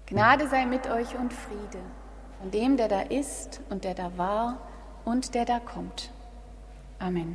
Gnade sei mit euch und Friede von dem, der da ist und der da war und der da kommt. Amen.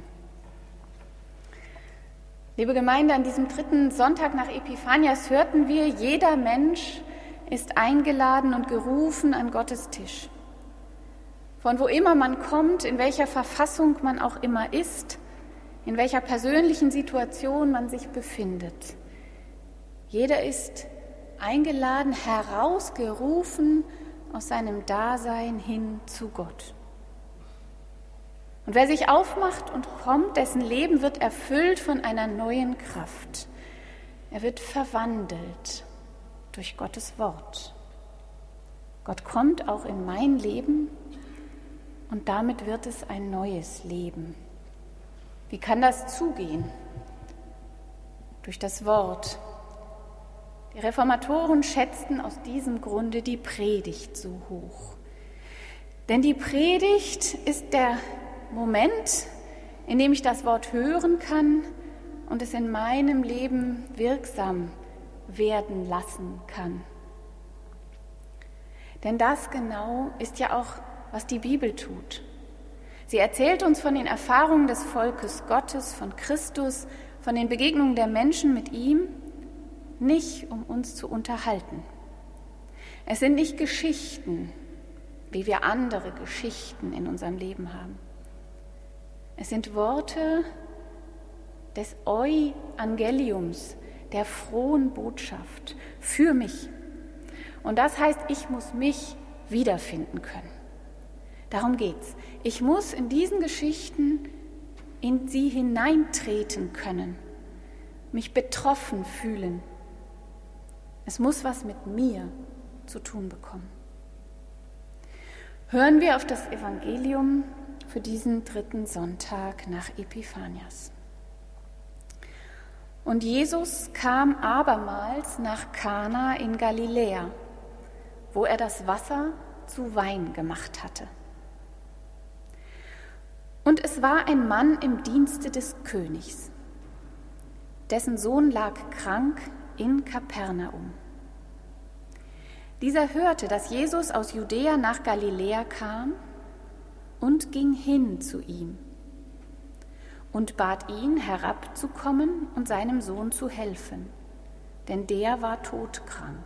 Liebe Gemeinde, an diesem 3. Sonntag nach Epiphanias hörten wir, jeder Mensch ist eingeladen und gerufen an Gottes Tisch. Von wo immer man kommt, in welcher Verfassung man auch immer ist, in welcher persönlichen Situation man sich befindet. Jeder ist eingeladen, herausgerufen aus seinem Dasein hin zu Gott. Und wer sich aufmacht und kommt, dessen Leben wird erfüllt von einer neuen Kraft. Er wird verwandelt durch Gottes Wort. Gott kommt auch in mein Leben und damit wird es ein neues Leben. Wie kann das zugehen? Durch das Wort. Die Reformatoren schätzten aus diesem Grunde die Predigt so hoch. Denn die Predigt ist der Moment, in dem ich das Wort hören kann und es in meinem Leben wirksam werden lassen kann. Denn das genau ist ja auch, was die Bibel tut. Sie erzählt uns von den Erfahrungen des Volkes Gottes, von Christus, von den Begegnungen der Menschen mit ihm, nicht um uns zu unterhalten. Es sind nicht Geschichten, wie wir andere Geschichten in unserem Leben haben. Es sind Worte des Euangeliums, der frohen Botschaft für mich. Und das heißt, ich muss mich wiederfinden können. Darum geht's. Ich muss in diesen Geschichten in sie hineintreten können, mich betroffen fühlen. Es muss was mit mir zu tun bekommen. Hören wir auf das Evangelium für diesen 3. Sonntag nach Epiphanias. Und Jesus kam abermals nach Kana in Galiläa, wo er das Wasser zu Wein gemacht hatte. Und es war ein Mann im Dienste des Königs, dessen Sohn lag krank in Kapernaum. Dieser hörte, dass Jesus aus Judäa nach Galiläa kam und ging hin zu ihm und bat ihn, herabzukommen und seinem Sohn zu helfen, denn der war todkrank.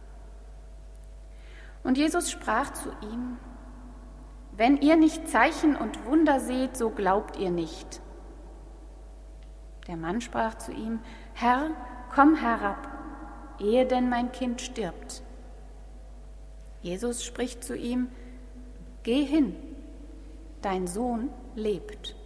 Und Jesus sprach zu ihm: Wenn ihr nicht Zeichen und Wunder seht, so glaubt ihr nicht. Der Mann sprach zu ihm: Herr, komm herab, ehe denn mein Kind stirbt. Jesus spricht zu ihm: Geh hin, dein Sohn lebt.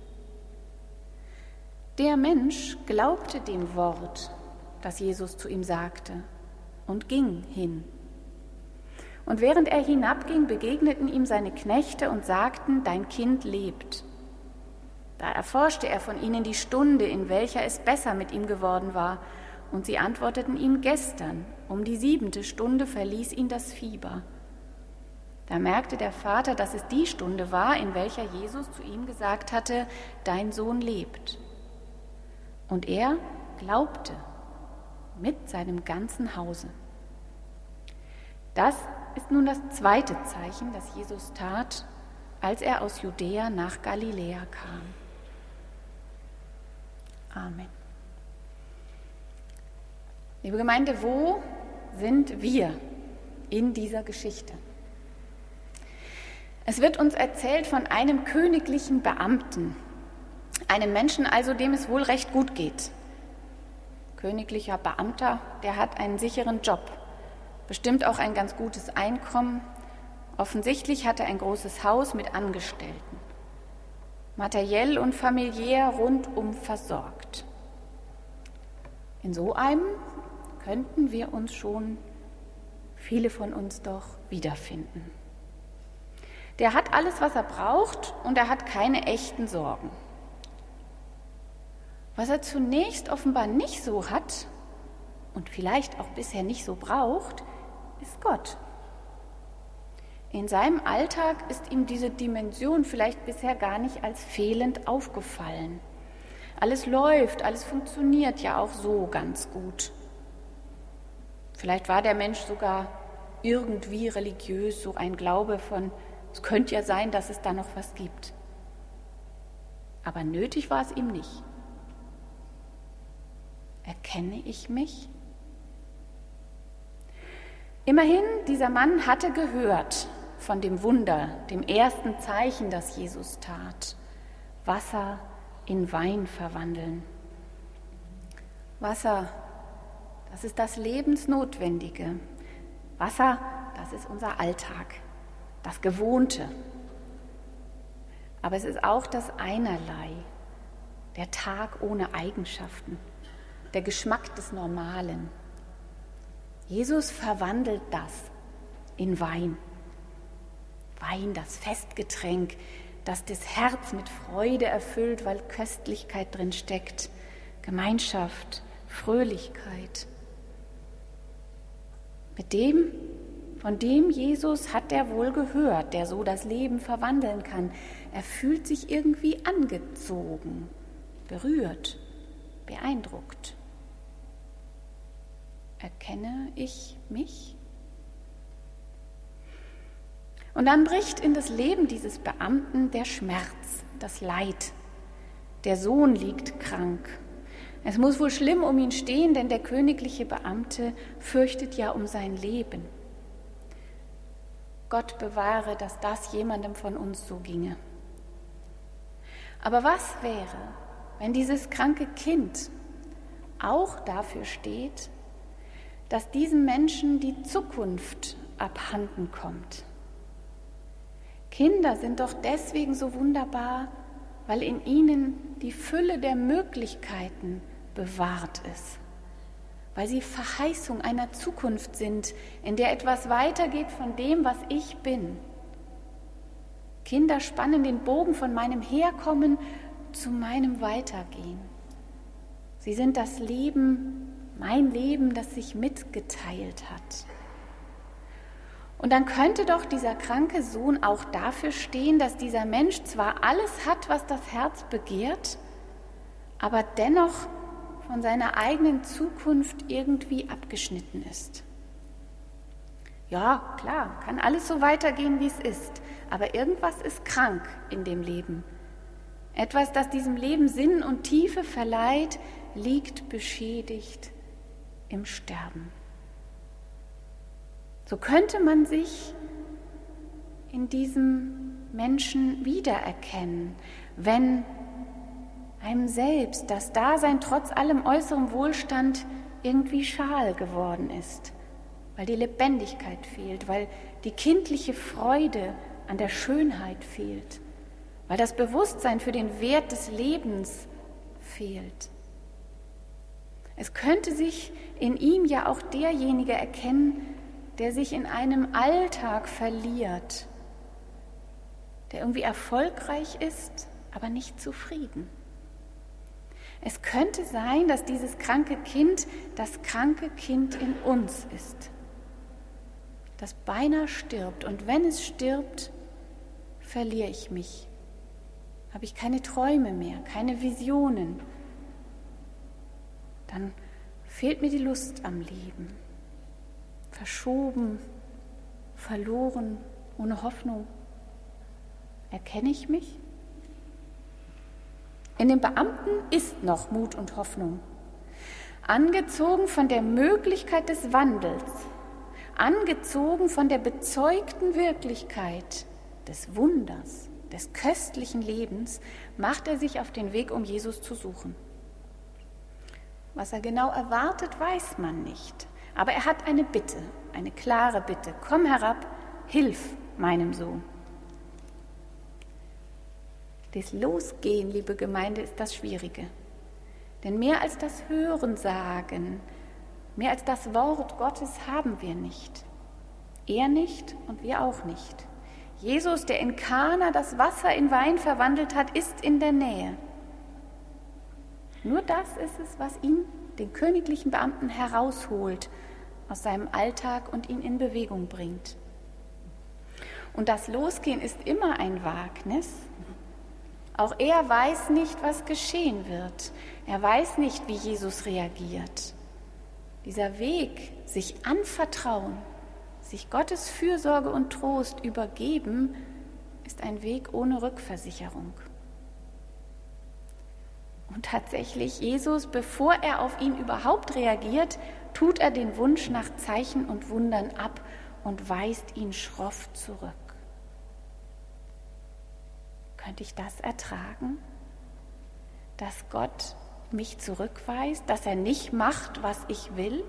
Der Mensch glaubte dem Wort, das Jesus zu ihm sagte, und ging hin. Und während er hinabging, begegneten ihm seine Knechte und sagten: Dein Kind lebt. Da erforschte er von ihnen die Stunde, in welcher es besser mit ihm geworden war. Und sie antworteten ihm: Gestern, um die 7. Stunde verließ ihn das Fieber. Da merkte der Vater, dass es die Stunde war, in welcher Jesus zu ihm gesagt hatte: Dein Sohn lebt. Und er glaubte mit seinem ganzen Hause. Das ist nun das 2. Zeichen, das Jesus tat, als er aus Judäa nach Galiläa kam. Amen. Liebe Gemeinde, wo sind wir in dieser Geschichte? Es wird uns erzählt von einem königlichen Beamten, einem Menschen also, dem es wohl recht gut geht. Königlicher Beamter, der hat einen sicheren Job, bestimmt auch ein ganz gutes Einkommen. Offensichtlich hat er ein großes Haus mit Angestellten, materiell und familiär rundum versorgt. In so einem könnten wir uns schon, viele von uns doch, wiederfinden. Der hat alles, was er braucht, und er hat keine echten Sorgen. Was er zunächst offenbar nicht so hat und vielleicht auch bisher nicht so braucht, ist Gott. In seinem Alltag ist ihm diese Dimension vielleicht bisher gar nicht als fehlend aufgefallen. Alles läuft, alles funktioniert ja auch so ganz gut. Vielleicht war der Mensch sogar irgendwie religiös, so ein Glaube von, es könnte ja sein, dass es da noch was gibt. Aber nötig war es ihm nicht. Erkenne ich mich? Immerhin, dieser Mann hatte gehört von dem Wunder, dem ersten Zeichen, das Jesus tat. Wasser in Wein verwandeln. Wasser, das ist das Lebensnotwendige. Wasser, das ist unser Alltag, das Gewohnte. Aber es ist auch das Einerlei, der Tag ohne Eigenschaften, der Geschmack des Normalen. Jesus verwandelt das in Wein. Wein, das Festgetränk, das das Herz mit Freude erfüllt, weil Köstlichkeit drin steckt, Gemeinschaft, Fröhlichkeit. Von dem Jesus hat er wohl gehört, der so das Leben verwandeln kann. Er fühlt sich irgendwie angezogen, berührt, beeindruckt. Erkenne ich mich? Und dann bricht in das Leben dieses Beamten der Schmerz, das Leid. Der Sohn liegt krank. Es muss wohl schlimm um ihn stehen, denn der königliche Beamte fürchtet ja um sein Leben. Gott bewahre, dass das jemandem von uns so ginge. Aber was wäre, wenn dieses kranke Kind auch dafür steht, dass diesem Menschen die Zukunft abhanden kommt? Kinder sind doch deswegen so wunderbar, weil in ihnen die Fülle der Möglichkeiten bewahrt ist, weil sie Verheißung einer Zukunft sind, in der etwas weitergeht von dem, was ich bin. Kinder spannen den Bogen von meinem Herkommen zu meinem Weitergehen. Sie sind das Leben, mein Leben, das sich mitgeteilt hat. Und dann könnte doch dieser kranke Sohn auch dafür stehen, dass dieser Mensch zwar alles hat, was das Herz begehrt, aber dennoch von seiner eigenen Zukunft irgendwie abgeschnitten ist. Ja, klar, kann alles so weitergehen, wie es ist, aber irgendwas ist krank in dem Leben. Etwas, das diesem Leben Sinn und Tiefe verleiht, liegt beschädigt im Sterben. So könnte man sich in diesem Menschen wiedererkennen, wenn einem selbst das Dasein trotz allem äußeren Wohlstand irgendwie schal geworden ist, weil die Lebendigkeit fehlt, weil die kindliche Freude an der Schönheit fehlt, weil das Bewusstsein für den Wert des Lebens fehlt. Es könnte sich in ihm ja auch derjenige erkennen, der sich in einem Alltag verliert, der irgendwie erfolgreich ist, aber nicht zufrieden. Es könnte sein, dass dieses kranke Kind das kranke Kind in uns ist, das beinahe stirbt. Und wenn es stirbt, verliere ich mich. Habe ich keine Träume mehr, keine Visionen. Dann fehlt mir die Lust am Leben. Verschoben, verloren, ohne Hoffnung. Erkenne ich mich? In dem Beamten ist noch Mut und Hoffnung. Angezogen von der Möglichkeit des Wandels, angezogen von der bezeugten Wirklichkeit des Wunders, des köstlichen Lebens, macht er sich auf den Weg, um Jesus zu suchen. Was er genau erwartet, weiß man nicht. Aber er hat eine Bitte, eine klare Bitte. Komm herab, hilf meinem Sohn. Das Losgehen, liebe Gemeinde, ist das Schwierige. Denn mehr als das Hörensagen, mehr als das Wort Gottes haben wir nicht. Er nicht und wir auch nicht. Jesus, der in Kana das Wasser in Wein verwandelt hat, ist in der Nähe. Nur das ist es, was ihn, den königlichen Beamten, herausholt aus seinem Alltag und ihn in Bewegung bringt. Und das Losgehen ist immer ein Wagnis. Auch er weiß nicht, was geschehen wird. Er weiß nicht, wie Jesus reagiert. Dieser Weg, sich anvertrauen, sich Gottes Fürsorge und Trost übergeben, ist ein Weg ohne Rückversicherung. Und tatsächlich, Jesus, bevor er auf ihn überhaupt reagiert, tut er den Wunsch nach Zeichen und Wundern ab und weist ihn schroff zurück. Könnte ich das ertragen? Dass Gott mich zurückweist, dass er nicht macht, was ich will?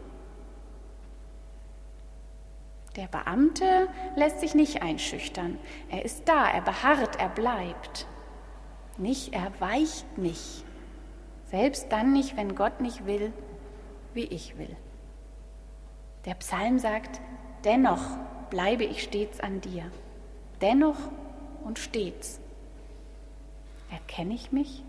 Der Beamte lässt sich nicht einschüchtern. Er ist da, er beharrt, er bleibt. Er weicht nicht. Selbst dann nicht, wenn Gott nicht will, wie ich will. Der Psalm sagt, dennoch bleibe ich stets an dir. Dennoch und stets. Erkenne ich mich?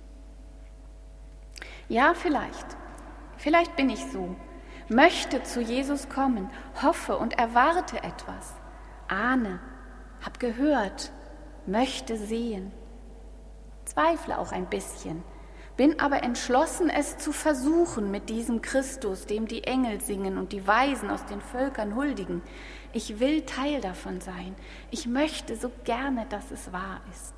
Ja, vielleicht. Vielleicht bin ich so. Möchte zu Jesus kommen, hoffe und erwarte etwas. Ahne, hab gehört, möchte sehen. Zweifle auch ein bisschen. Bin aber entschlossen, es zu versuchen mit diesem Christus, dem die Engel singen und die Weisen aus den Völkern huldigen. Ich will Teil davon sein. Ich möchte so gerne, dass es wahr ist.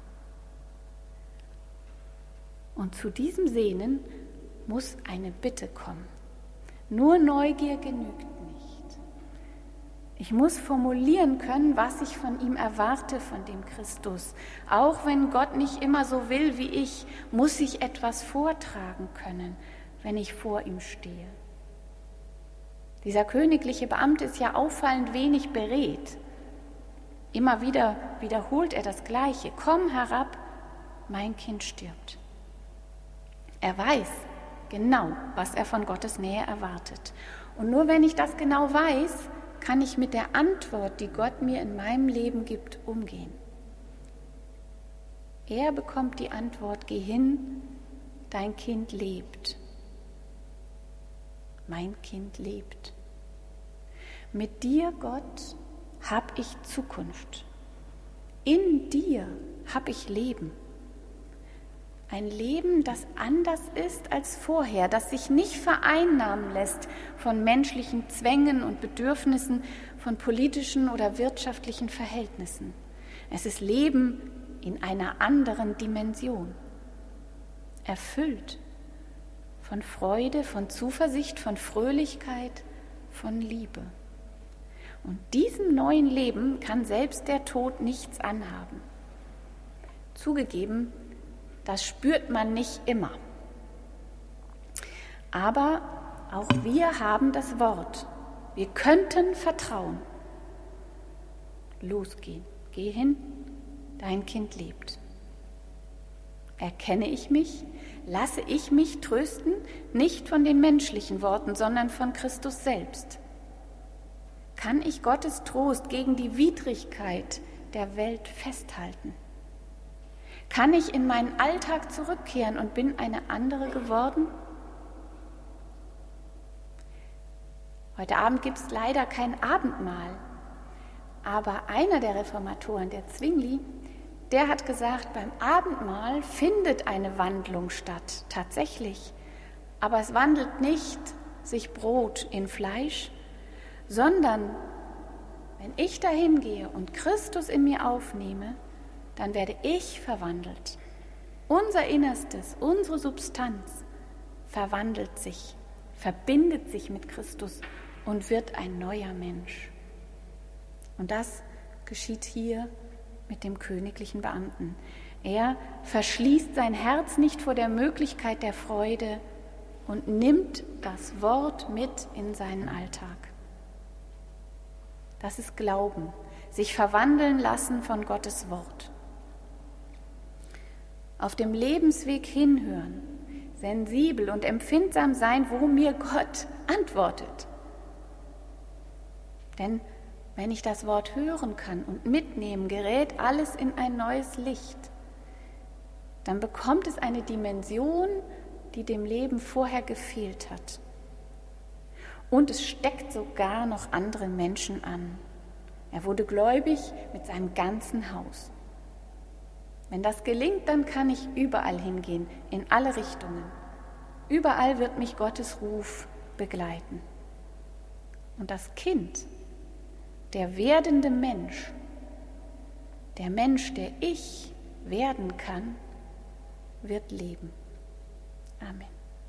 Und zu diesem Sehnen muss eine Bitte kommen. Nur Neugier genügt nicht. Ich muss formulieren können, was ich von ihm erwarte, von dem Christus. Auch wenn Gott nicht immer so will wie ich, muss ich etwas vortragen können, wenn ich vor ihm stehe. Dieser königliche Beamte ist ja auffallend wenig beredt. Immer wieder wiederholt er das Gleiche. Komm herab, mein Kind stirbt. Er weiß genau, was er von Gottes Nähe erwartet. Und nur wenn ich das genau weiß, kann ich mit der Antwort, die Gott mir in meinem Leben gibt, umgehen. Er bekommt die Antwort, geh hin, dein Kind lebt. Mein Kind lebt. Mit dir, Gott, habe ich Zukunft. In dir habe ich Leben. Ein Leben, das anders ist als vorher, das sich nicht vereinnahmen lässt von menschlichen Zwängen und Bedürfnissen, von politischen oder wirtschaftlichen Verhältnissen. Es ist Leben in einer anderen Dimension, erfüllt von Freude, von Zuversicht, von Fröhlichkeit, von Liebe. Und diesem neuen Leben kann selbst der Tod nichts anhaben. Zugegeben, das spürt man nicht immer. Aber auch wir haben das Wort. Wir könnten vertrauen. Losgehen. Geh hin, dein Kind lebt. Erkenne ich mich? Lasse ich mich trösten? Nicht von den menschlichen Worten, sondern von Christus selbst. Kann ich Gottes Trost gegen die Widrigkeit der Welt festhalten? Kann ich in meinen Alltag zurückkehren und bin eine andere geworden? Heute Abend gibt es leider kein Abendmahl, aber einer der Reformatoren, der Zwingli, der hat gesagt, beim Abendmahl findet eine Wandlung statt, tatsächlich. Aber es wandelt nicht sich Brot in Fleisch, sondern wenn ich dahin gehe und Christus in mir aufnehme, dann werde ich verwandelt. Unser Innerstes, unsere Substanz verwandelt sich, verbindet sich mit Christus und wird ein neuer Mensch. Und das geschieht hier mit dem königlichen Beamten. Er verschließt sein Herz nicht vor der Möglichkeit der Freude und nimmt das Wort mit in seinen Alltag. Das ist Glauben, sich verwandeln lassen von Gottes Wort. Auf dem Lebensweg hinhören, sensibel und empfindsam sein, wo mir Gott antwortet. Denn wenn ich das Wort hören kann und mitnehmen, gerät alles in ein neues Licht. Dann bekommt es eine Dimension, die dem Leben vorher gefehlt hat. Und es steckt sogar noch andere Menschen an. Er wurde gläubig mit seinem ganzen Haus. Wenn das gelingt, dann kann ich überall hingehen, in alle Richtungen. Überall wird mich Gottes Ruf begleiten. Und das Kind der werdende Mensch, der Mensch, der ich werden kann, wird leben. Amen.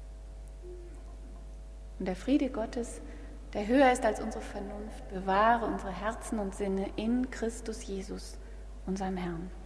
Und der Friede Gottes, der höher ist als unsere Vernunft, bewahre unsere Herzen und Sinne in Christus Jesus, unserem Herrn.